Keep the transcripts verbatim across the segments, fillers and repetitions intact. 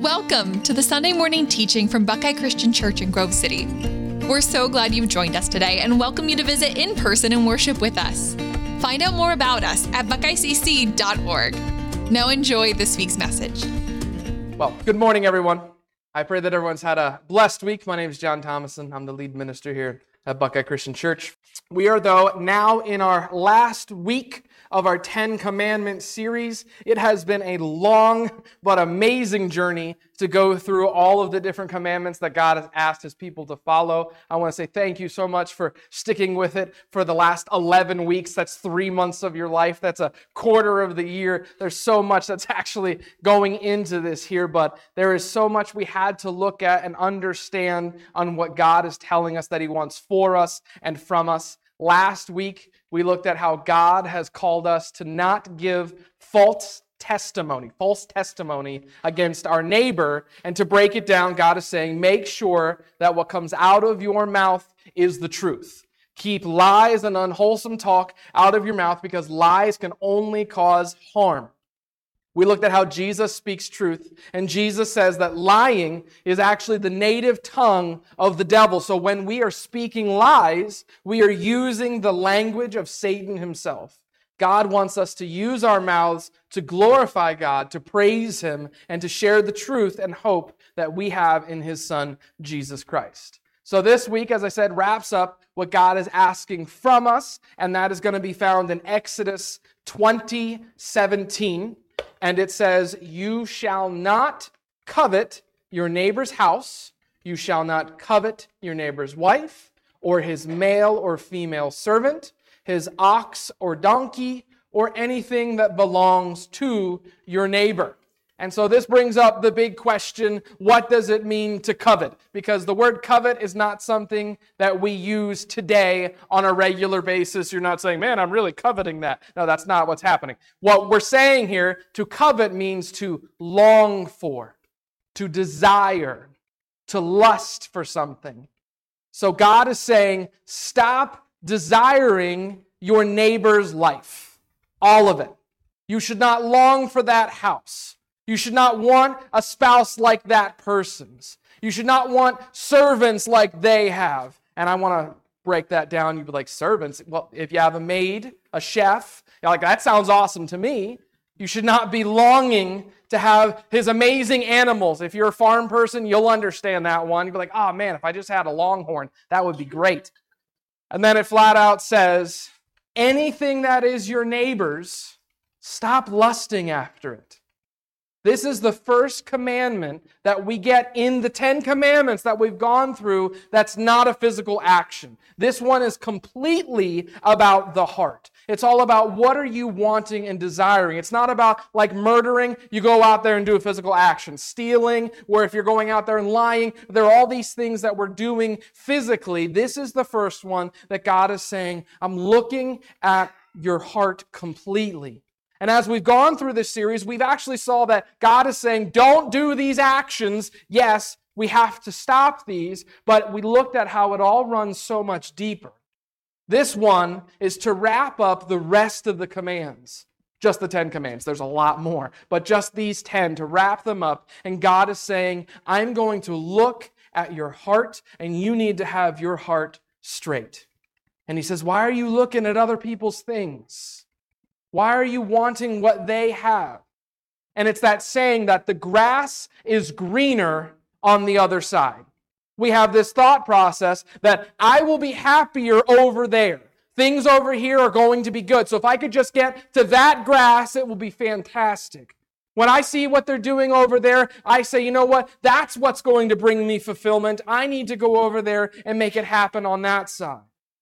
Welcome to the Sunday morning teaching from Buckeye Christian Church in Grove City. We're so glad you've joined us today and welcome you to visit in person and worship with us. Find out more about us at buckeye c c dot org. Now enjoy this week's message. Well, good morning, everyone. I pray that everyone's had a blessed week. My name is John Thomason. I'm the lead minister here at Buckeye Christian Church. We are, though, now in our last week of our Ten Commandments series. It has been a long but amazing journey to go through all of the different commandments that God has asked His people to follow. I want to say thank you so much for sticking with it for the last eleven weeks. That's three months of your life. That's a quarter of the year. There's so much that's actually going into this here, but there is so much we had to look at and understand on what God is telling us that He wants for us and from us. Last week, we looked at how God has called us to not give false testimony, false testimony against our neighbor. And to break it down, God is saying, make sure that what comes out of your mouth is the truth. Keep lies and unwholesome talk out of your mouth because lies can only cause harm. We looked at how Jesus speaks truth, and Jesus says that lying is actually the native tongue of the devil. So when we are speaking lies, we are using the language of Satan himself. God wants us to use our mouths to glorify God, to praise Him, and to share the truth and hope that we have in His Son, Jesus Christ. So this week, as I said, wraps up what God is asking from us, and that is going to be found in Exodus twenty seventeen. And it says, you shall not covet your neighbor's house, you shall not covet your neighbor's wife, or his male or female servant, his ox or donkey, or anything that belongs to your neighbor. And so this brings up the big question, what does it mean to covet? Because the word covet is not something that we use today on a regular basis. You're not saying, man, I'm really coveting that. No, that's not what's happening. What we're saying here, to covet means to long for, to desire, to lust for something. So God is saying, stop desiring your neighbor's life, all of it. You should not long for that house. You should not want a spouse like that person's. You should not want servants like they have. And I want to break that down. You'd be like, servants? Well, if you have a maid, a chef, you're like, that sounds awesome to me. You should not be longing to have his amazing animals. If you're a farm person, you'll understand that one. You'd be like, oh man, if I just had a longhorn, that would be great. And then it flat out says, anything that is your neighbor's, stop lusting after it. This is the first commandment that we get in the Ten Commandments that we've gone through that's not a physical action. This one is completely about the heart. It's all about what are you wanting and desiring. It's not about like murdering, you go out there and do a physical action. Stealing, or if you're going out there and lying, there are all these things that we're doing physically. This is the first one that God is saying, I'm looking at your heart completely. And as we've gone through this series, we've actually saw that God is saying, don't do these actions. Yes, we have to stop these, but we looked at how it all runs so much deeper. This one is to wrap up the rest of the commands. Just the Ten Commands. There's a lot more, but just these ten to wrap them up. And God is saying, I'm going to look at your heart, and you need to have your heart straight. And He says, why are you looking at other people's things? Why are you wanting what they have? And it's that saying that the grass is greener on the other side. We have this thought process that I will be happier over there. Things over here are going to be good. So if I could just get to that grass, it will be fantastic. When I see what they're doing over there, I say, you know what? That's what's going to bring me fulfillment. I need to go over there and make it happen on that side.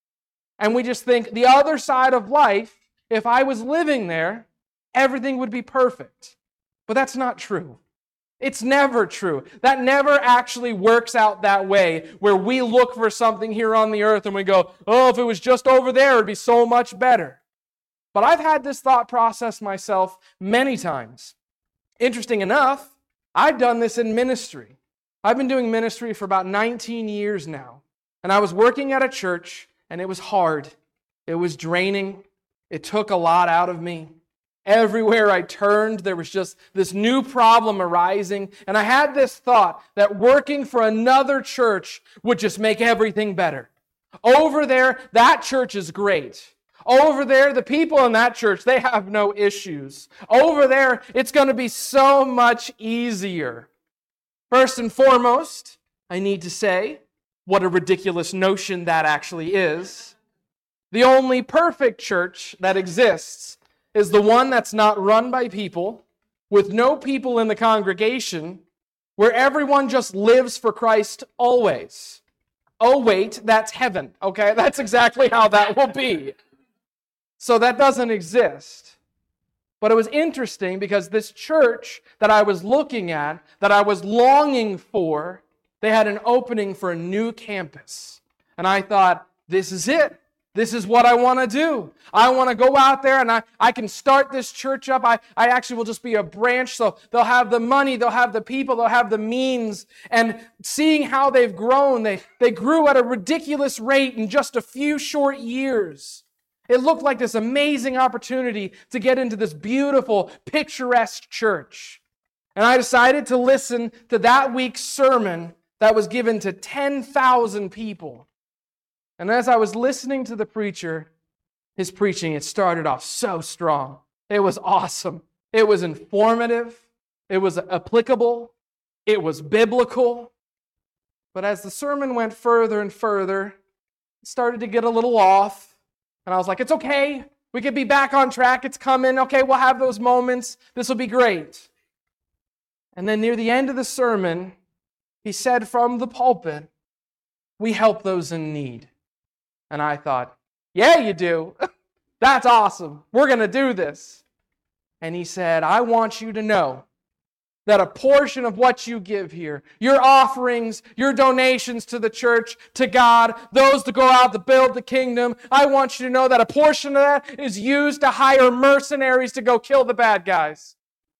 And we just think the other side of life, if I was living there, everything would be perfect. But that's not true. It's never true. That never actually works out that way, where we look for something here on the earth and we go, oh, if it was just over there, it'd be so much better. But I've had this thought process myself many times. Interesting enough, I've done this in ministry. I've been doing ministry for about nineteen years now. And I was working at a church, and it was hard. It was draining. It took a lot out of me. Everywhere I turned, there was just this new problem arising. And I had this thought that working for another church would just make everything better. Over there, that church is great. Over there, the people in that church, they have no issues. Over there, it's going to be so much easier. First and foremost, I need to say what a ridiculous notion that actually is. The only perfect church that exists is the one that's not run by people, with no people in the congregation, where everyone just lives for Christ always. Oh wait, that's heaven, okay? That's exactly how that will be. So that doesn't exist. But it was interesting because this church that I was looking at, that I was longing for, they had an opening for a new campus. And I thought, this is it. This is what I want to do. I want to go out there and I, I can start this church up. I, I actually will just be a branch, so they'll have the money, they'll have the people, they'll have the means. And seeing how they've grown, they, they grew at a ridiculous rate in just a few short years. It looked like this amazing opportunity to get into this beautiful, picturesque church. And I decided to listen to that week's sermon that was given to ten thousand people. And as I was listening to the preacher, his preaching, it started off so strong. It was awesome. It was informative. It was applicable. It was biblical. But as the sermon went further and further, it started to get a little off. And I was like, it's okay. We could be back on track. It's coming. Okay, we'll have those moments. This will be great. And then near the end of the sermon, he said from the pulpit, we help those in need. And I thought, yeah, you do. That's awesome. We're going to do this. And he said, I want you to know that a portion of what you give here, your offerings, your donations to the church, to God, those to go out to build the kingdom, I want you to know that a portion of that is used to hire mercenaries to go kill the bad guys.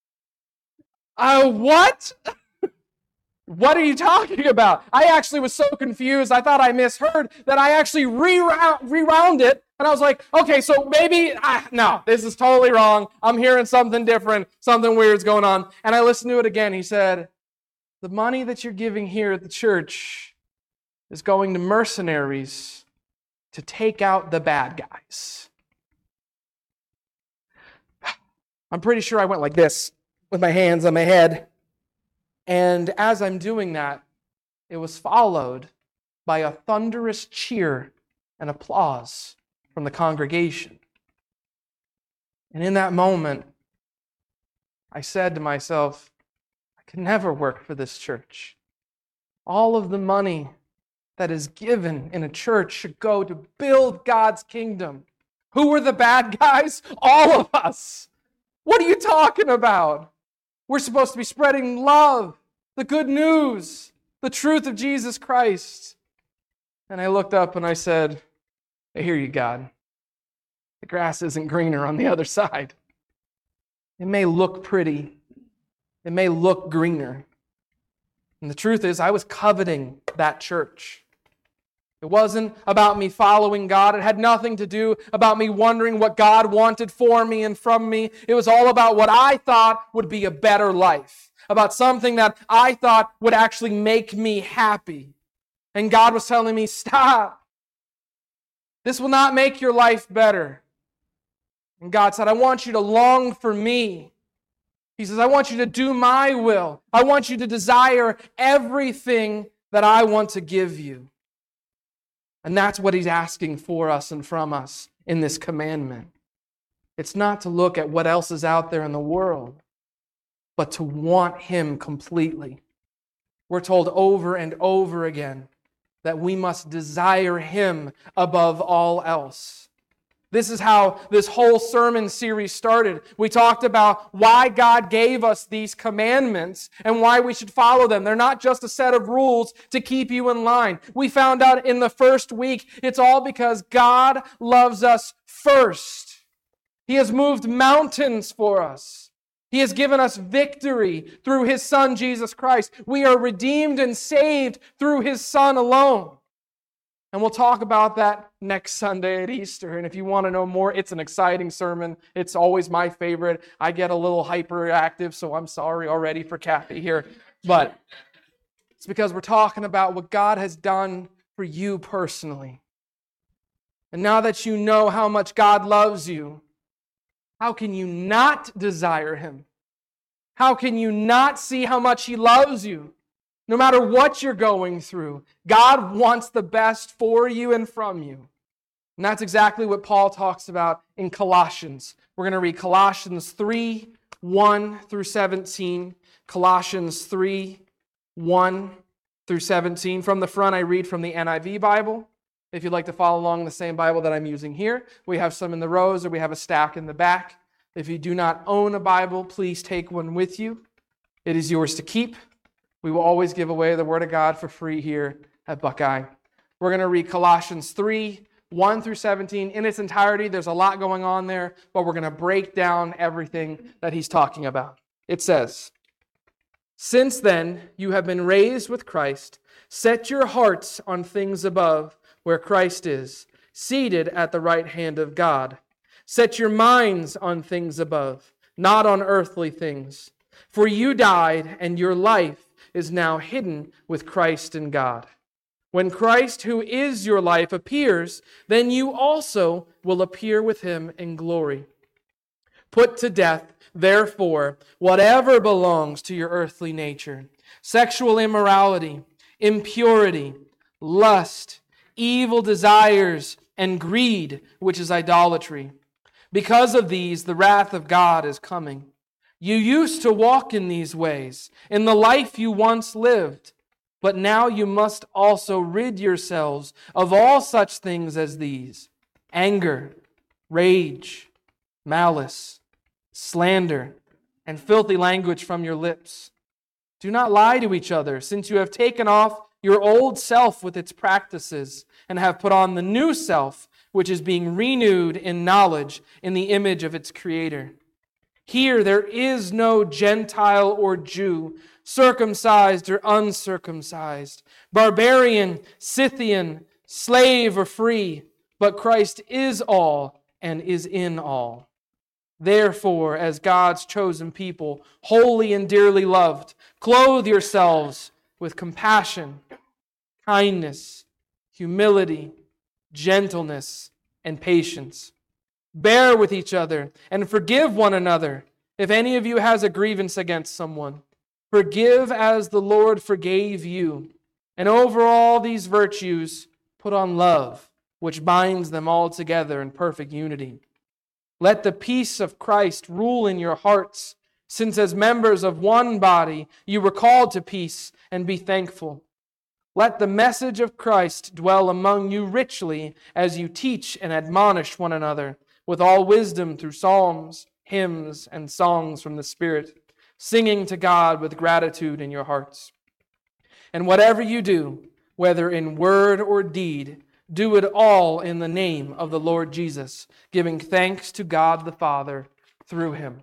Uh, what? What are you talking about? I actually was so confused. I thought I misheard that I actually rewound, rewound it. And I was like, okay, so maybe, ah, no, this is totally wrong. I'm hearing something different. Something weird's going on. And I listened to it again. He said, the money that you're giving here at the church is going to mercenaries to take out the bad guys. I'm pretty sure I went like this with my hands on my head. And as I'm doing that, it was followed by a thunderous cheer and applause from the congregation. And in that moment, I said to myself, I could never work for this church. All of the money that is given in a church should go to build God's kingdom. Who were the bad guys? All of us. What are you talking about? We're supposed to be spreading love, the good news, the truth of Jesus Christ. And I looked up and I said, I hear you, God. The grass isn't greener on the other side. It may look pretty. It may look greener. And the truth is, I was coveting that church. It wasn't about me following God. It had nothing to do about me wondering what God wanted for me and from me. It was all about what I thought would be a better life, about something that I thought would actually make me happy. And God was telling me, stop. This will not make your life better. And God said, I want you to long for me. He says, I want you to do my will. I want you to desire everything that I want to give you. And that's what he's asking for us and from us in this commandment. It's not to look at what else is out there in the world, but to want him completely. We're told over and over again that we must desire him above all else. This is how this whole sermon series started. We talked about why God gave us these commandments and why we should follow them. They're not just a set of rules to keep you in line. We found out in the first week, it's all because God loves us first. He has moved mountains for us. He has given us victory through his Son, Jesus Christ. We are redeemed and saved through his Son alone. And we'll talk about that next Sunday at Easter. And if you want to know more, it's an exciting sermon. It's always my favorite. I get a little hyperactive, so I'm sorry already for Kathy here. But it's because we're talking about what God has done for you personally. And now that you know how much God loves you, how can you not desire Him? How can you not see how much He loves you? No matter what you're going through, God wants the best for you and from you. And that's exactly what Paul talks about in Colossians. We're going to read Colossians three, one through seventeen. Colossians three, one through seventeen. From the front, I read from the N I V Bible. If you'd like to follow along the same Bible that I'm using here, we have some in the rows or we have a stack in the back. If you do not own a Bible, please take one with you. It is yours to keep. We will always give away the Word of God for free here at Buckeye. We're going to read Colossians three, one through seventeen in its entirety. There's a lot going on there, but we're going to break down everything that he's talking about. It says, "Since then you have been raised with Christ, set your hearts on things above, where Christ is, seated at the right hand of God. Set your minds on things above, not on earthly things. For you died, and your life is now hidden with Christ in God. When Christ, who is your life, appears, then you also will appear with Him in glory. Put to death, therefore, whatever belongs to your earthly nature: sexual immorality, impurity, lust, evil desires, and greed, which is idolatry. Because of these, the wrath of God is coming. You used to walk in these ways, in the life you once lived, but now you must also rid yourselves of all such things as these: anger, rage, malice, slander, and filthy language from your lips. Do not lie to each other, since you have taken off your old self with its practices, and have put on the new self, which is being renewed in knowledge in the image of its Creator. Here there is no Gentile or Jew, circumcised or uncircumcised, barbarian, Scythian, slave or free, but Christ is all and is in all. Therefore, as God's chosen people, holy and dearly loved, clothe yourselves with compassion, kindness, humility, gentleness, and patience. Bear with each other and forgive one another. If any of you has a grievance against someone, forgive as the Lord forgave you. And over all these virtues, put on love, which binds them all together in perfect unity. Let the peace of Christ rule in your hearts, since as members of one body you were called to peace, and be thankful. Let the message of Christ dwell among you richly as you teach and admonish one another with all wisdom through psalms, hymns, and songs from the Spirit, singing to God with gratitude in your hearts. And whatever you do, whether in word or deed, do it all in the name of the Lord Jesus, giving thanks to God the Father through Him."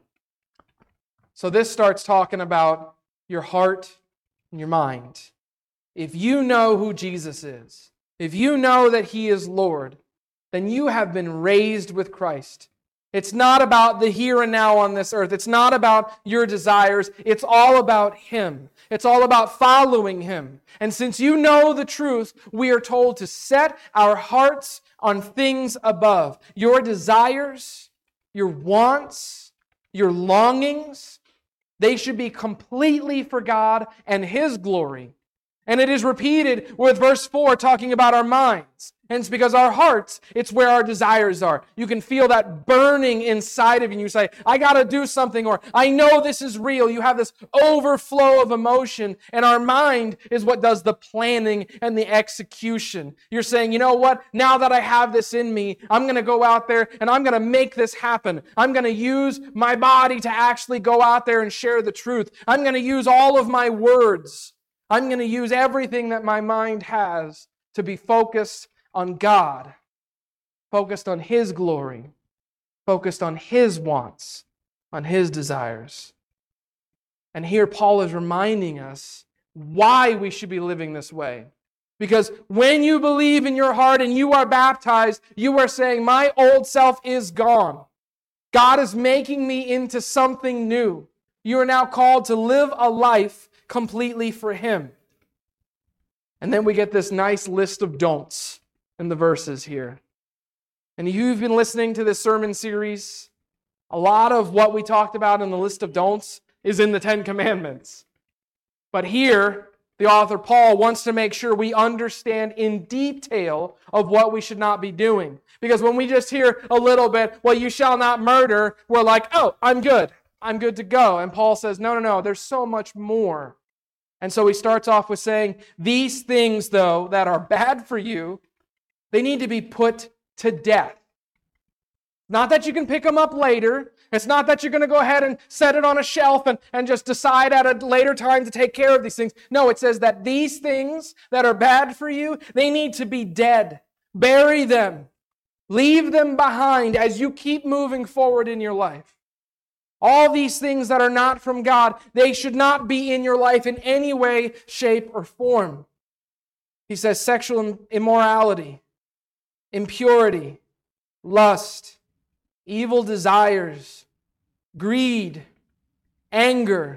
So this starts talking about your heart and your mind. If you know who Jesus is, if you know that He is Lord, then you have been raised with Christ. It's not about the here and now on this earth. It's not about your desires. It's all about Him. It's all about following Him. And since you know the truth, we are told to set our hearts on things above. Your desires, your wants, your longings, they should be completely for God and His glory. And it is repeated with verse four talking about our minds. And it's because our hearts, it's where our desires are. You can feel that burning inside of you. You say, I got to do something, or I know this is real. You have this overflow of emotion, and our mind is what does the planning and the execution. You're saying, you know what? Now that I have this in me, I'm going to go out there and I'm going to make this happen. I'm going to use my body to actually go out there and share the truth. I'm going to use all of my words. I'm going to use everything that my mind has to be focused on God, focused on His glory, focused on His wants, on His desires. And here Paul is reminding us why we should be living this way. Because when you believe in your heart and you are baptized, you are saying, my old self is gone. God is making me into something new. You are now called to live a life completely for Him. And then we get this nice list of don'ts in the verses here. And you've been listening to this sermon series. A lot of what we talked about in the list of don'ts is in the Ten Commandments. But here, the author Paul wants to make sure we understand in detail of what we should not be doing. Because when we just hear a little bit, well, you shall not murder, we're like, oh, I'm good. I'm good to go. And Paul says, no, no, no, there's so much more. And so he starts off with saying, these things, though, that are bad for you, they need to be put to death. Not that you can pick them up later. It's not that you're going to go ahead and set it on a shelf and, and just decide at a later time to take care of these things. No, it says that these things that are bad for you, they need to be dead. Bury them. Leave them behind as you keep moving forward in your life. All these things that are not from God, they should not be in your life in any way, shape, or form. He says sexual immorality, impurity, lust, evil desires, greed, anger,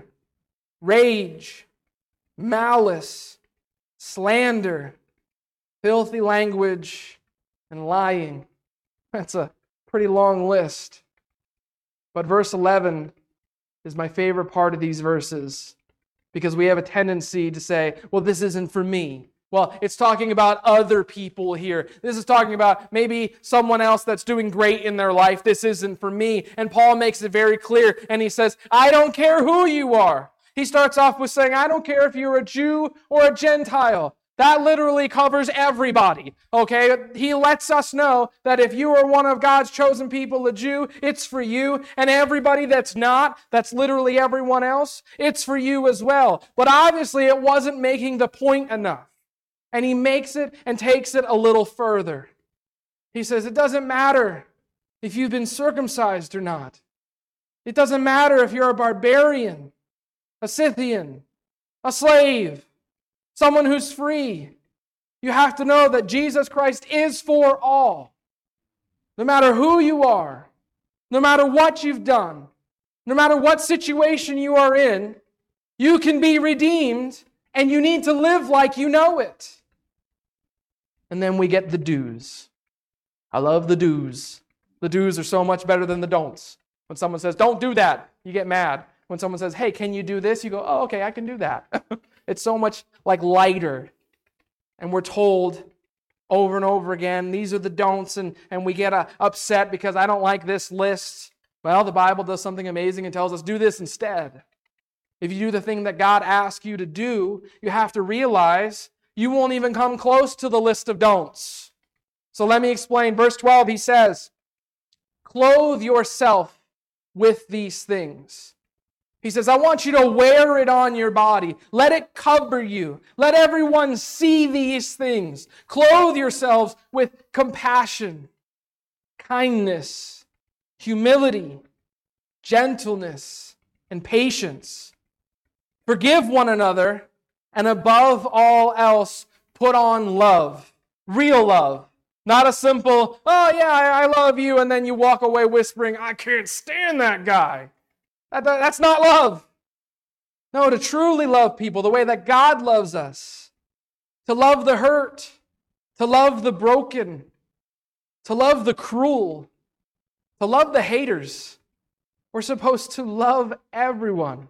rage, malice, slander, filthy language, and lying. That's a pretty long list. But verse eleven is my favorite part of these verses because we have a tendency to say, well, this isn't for me. Well, it's talking about other people here. This is talking about maybe someone else that's doing great in their life. This isn't for me. And Paul makes it very clear. And he says, I don't care who you are. He starts off with saying, I don't care if you're a Jew or a Gentile. That literally covers everybody, okay? He lets us know that if you are one of God's chosen people, a Jew, it's for you. And everybody that's not, that's literally everyone else, it's for you as well. But obviously it wasn't making the point enough. And he makes it and takes it a little further. He says, it doesn't matter if you've been circumcised or not. It doesn't matter if you're a barbarian, a Scythian, a slave, someone who's free. You have to know that Jesus Christ is for all. No matter who you are, no matter what you've done, no matter what situation you are in, you can be redeemed and you need to live like you know it. And then we get the do's. I love the do's. The do's are so much better than the don'ts. When someone says, don't do that, you get mad. When someone says, hey, can you do this? You go, oh, okay, I can do that. It's so much like lighter. And we're told over and over again, these are the don'ts, and, and we get uh, upset because I don't like this list. Well, the Bible does something amazing and tells us, do this instead. If you do the thing that God asks you to do, you have to realize you won't even come close to the list of don'ts. So let me explain. Verse twelve, he says, clothe yourself with these things. He says, I want you to wear it on your body. Let it cover you. Let everyone see these things. Clothe yourselves with compassion, kindness, humility, gentleness, and patience. Forgive one another, and above all else, put on love. Real love. Not a simple, oh yeah, I love you, and then you walk away whispering, I can't stand that guy. That, that, that's not love. No, to truly love people the way that God loves us. To love the hurt. To love the broken. To love the cruel. To love the haters. We're supposed to love everyone.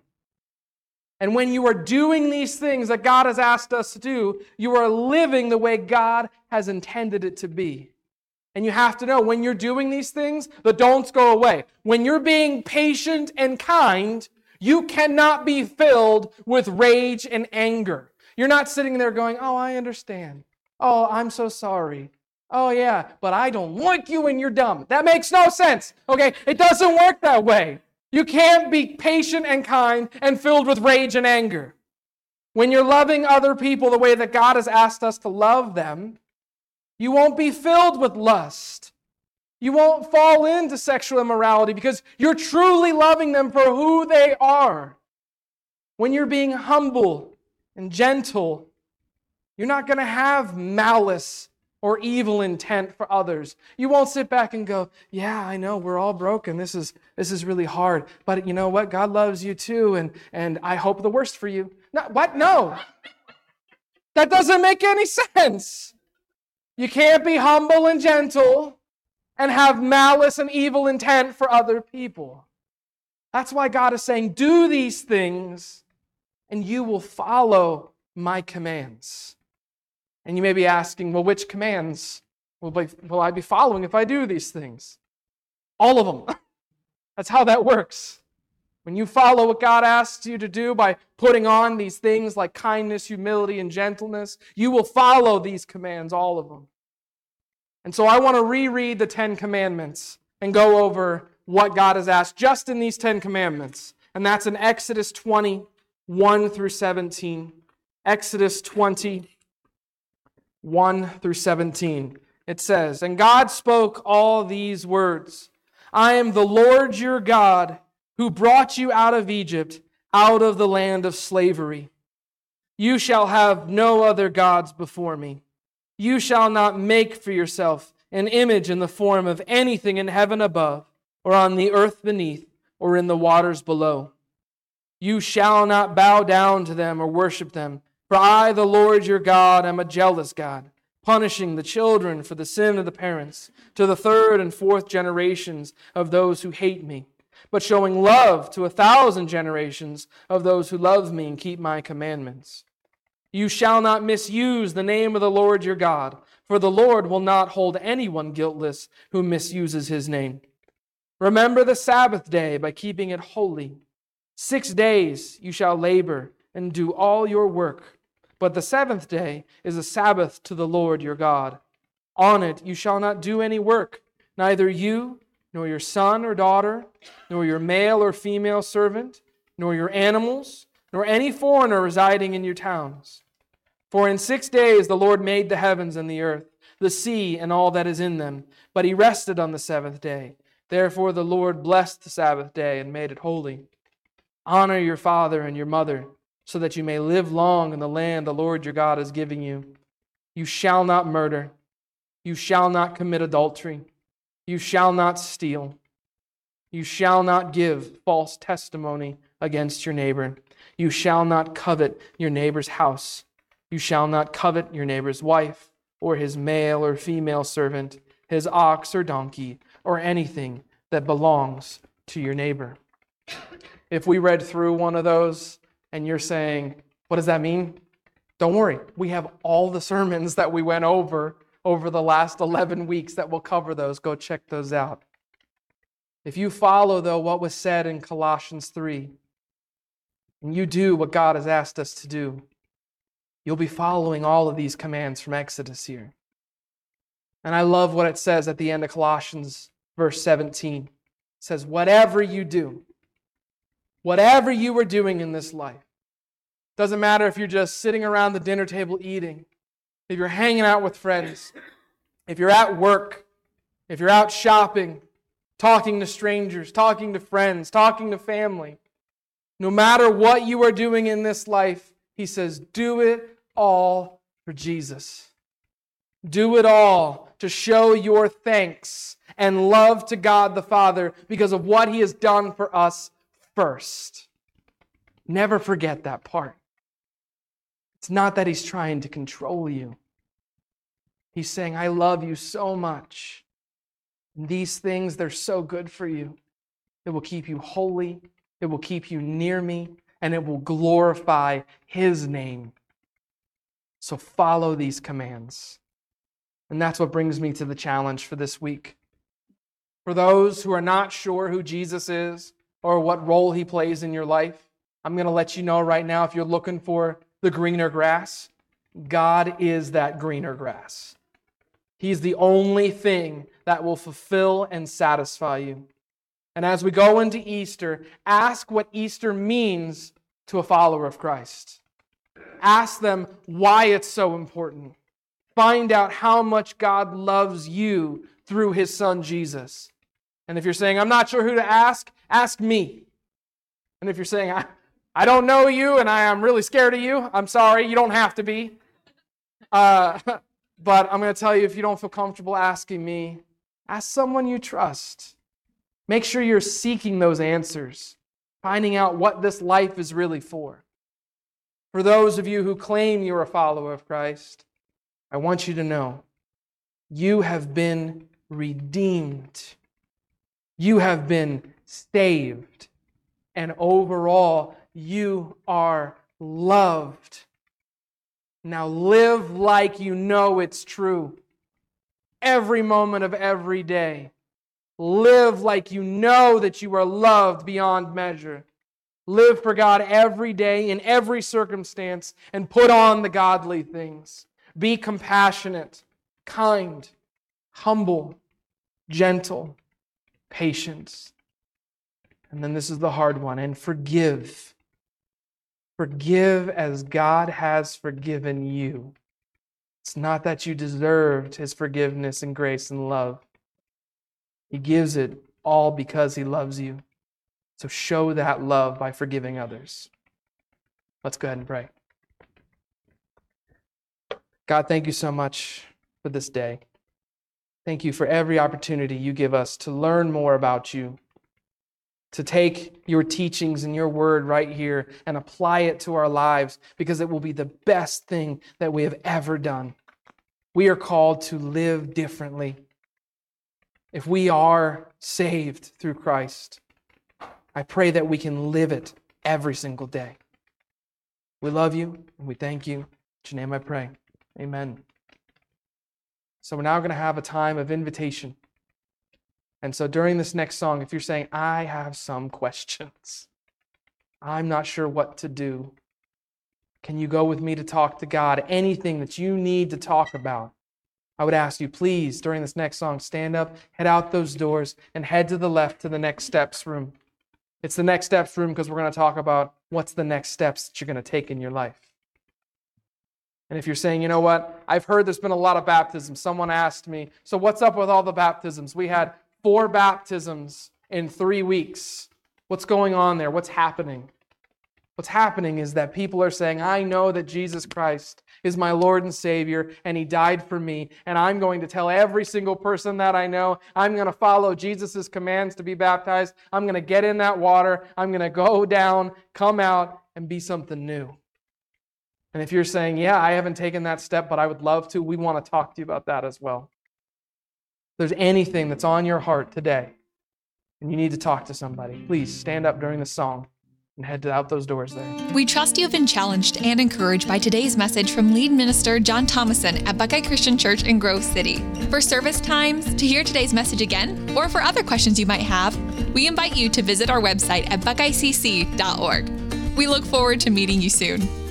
And when you are doing these things that God has asked us to do, you are living the way God has intended it to be. And you have to know, when you're doing these things, the don'ts go away. When you're being patient and kind, you cannot be filled with rage and anger. You're not sitting there going, oh, I understand. Oh, I'm so sorry. Oh, yeah, but I don't like you and you're dumb. That makes no sense, okay? It doesn't work that way. You can't be patient and kind and filled with rage and anger. When you're loving other people the way that God has asked us to love them, you won't be filled with lust. You won't fall into sexual immorality because you're truly loving them for who they are. When you're being humble and gentle You're not going to have malice or evil intent for others. You won't sit back and go, yeah, I know, we're all broken. This is this is really hard. But you know what? God loves you too, and, and I hope the worst for you. No, what? No. That doesn't make any sense. You can't be humble and gentle and have malice and evil intent for other people. That's why God is saying, do these things and you will follow my commands. And you may be asking, well, which commands will, be, will I be following if I do these things? All of them. That's how that works. When you follow what God asks you to do by putting on these things like kindness, humility, and gentleness, you will follow these commands, all of them. And so I want to reread the Ten Commandments and go over what God has asked just in these Ten Commandments. And that's in Exodus twenty, one through seventeen. Exodus twenty, one through seventeen. It says, "And God spoke all these words. I am the Lord your God, who brought you out of Egypt, out of the land of slavery. You shall have no other gods before me. You shall not make for yourself an image in the form of anything in heaven above, or on the earth beneath, or in the waters below. You shall not bow down to them or worship them, for I, the Lord your God, am a jealous God, punishing the children for the sin of the parents, to the third and fourth generations of those who hate me, but showing love to a thousand generations of those who love me and keep my commandments. You shall not misuse the name of the Lord your God, for the Lord will not hold anyone guiltless who misuses his name. Remember the Sabbath day by keeping it holy. Six days you shall labor and do all your work, but the seventh day is a Sabbath to the Lord your God. On it you shall not do any work, neither you, nor your son or daughter, nor your male or female servant, nor your animals, nor any foreigner residing in your towns. For in six days the Lord made the heavens and the earth, the sea and all that is in them, but he rested on the seventh day. Therefore the Lord blessed the Sabbath day and made it holy. Honor your father and your mother, so that you may live long in the land the Lord your God is giving you. You shall not murder. You shall not commit adultery. You shall not steal. You shall not give false testimony against your neighbor. You shall not covet your neighbor's house. You shall not covet your neighbor's wife, or his male or female servant, his ox or donkey, or anything that belongs to your neighbor." If we read through one of those and you're saying, what does that mean? Don't worry. We have all the sermons that we went over over the last eleven weeks that will cover those. Go check those out. If you follow, though, what was said in Colossians three, and you do what God has asked us to do, you'll be following all of these commands from Exodus here. And I love what it says at the end of Colossians verse seventeen. It says, whatever you do, whatever you were doing in this life, doesn't matter if you're just sitting around the dinner table eating, if you're hanging out with friends, if you're at work, if you're out shopping, talking to strangers, talking to friends, talking to family, no matter what you are doing in this life, he says, do it all for Jesus. Do it all to show your thanks and love to God the Father because of what he has done for us first. Never forget that part. It's not that he's trying to control you. He's saying, I love you so much. These things, they're so good for you. It will keep you holy. It will keep you near me. And it will glorify his name. So follow these commands. And that's what brings me to the challenge for this week. For those who are not sure who Jesus is or what role he plays in your life, I'm going to let you know right now, if you're looking for the greener grass, God is that greener grass. He's the only thing that will fulfill and satisfy you. And as we go into Easter, ask what Easter means to a follower of Christ. Ask them why it's so important. Find out how much God loves you through his son Jesus. And if you're saying, I'm not sure who to ask, ask me. And if you're saying, I, I don't know you and I am really scared of you, I'm sorry, you don't have to be. Uh, but I'm going to tell you, if you don't feel comfortable asking me, ask someone you trust. Make sure you're seeking those answers, finding out what this life is really for. For those of you who claim you're a follower of Christ, I want you to know you have been redeemed. You have been saved. And overall, you are loved. Now live like you know it's true. Every moment of every day. Live like you know that you are loved beyond measure. Live for God every day in every circumstance and put on the godly things. Be compassionate, kind, humble, gentle, patient. And then this is the hard one, and forgive. Forgive as God has forgiven you. It's not that you deserved His forgiveness and grace and love. He gives it all because He loves you. So show that love by forgiving others. Let's go ahead and pray. God, thank you so much for this day. Thank you for every opportunity you give us to learn more about you, to take your teachings and your word right here and apply it to our lives, because it will be the best thing that we have ever done. We are called to live differently. If we are saved through Christ, I pray that we can live it every single day. We love you and we thank you. In your name I pray. Amen. So we're now going to have a time of invitation. And so during this next song, if you're saying, I have some questions, I'm not sure what to do, can you go with me to talk to God? Anything that you need to talk about, I would ask you, please, during this next song, stand up, head out those doors, and head to the left to the Next Steps room. It's the Next Steps room because we're going to talk about what's the next steps that you're going to take in your life. And if you're saying, you know what, I've heard there's been a lot of baptisms. Someone asked me, so what's up with all the baptisms? We had four baptisms in three weeks. What's going on there? What's happening? What's happening is that people are saying, I know that Jesus Christ is my Lord and Savior, and He died for me, and I'm going to tell every single person that I know, I'm going to follow Jesus' commands to be baptized. I'm going to get in that water. I'm going to go down, come out, and be something new. And if you're saying, yeah, I haven't taken that step, but I would love to, we want to talk to you about that as well. If there's anything that's on your heart today, and you need to talk to somebody, please stand up during the song and head out those doors there. We trust you have been challenged and encouraged by today's message from lead minister John Thomason at Buckeye Christian Church in Grove City. For service times, to hear today's message again, or for other questions you might have, we invite you to visit our website at buckeye c c dot org. We look forward to meeting you soon.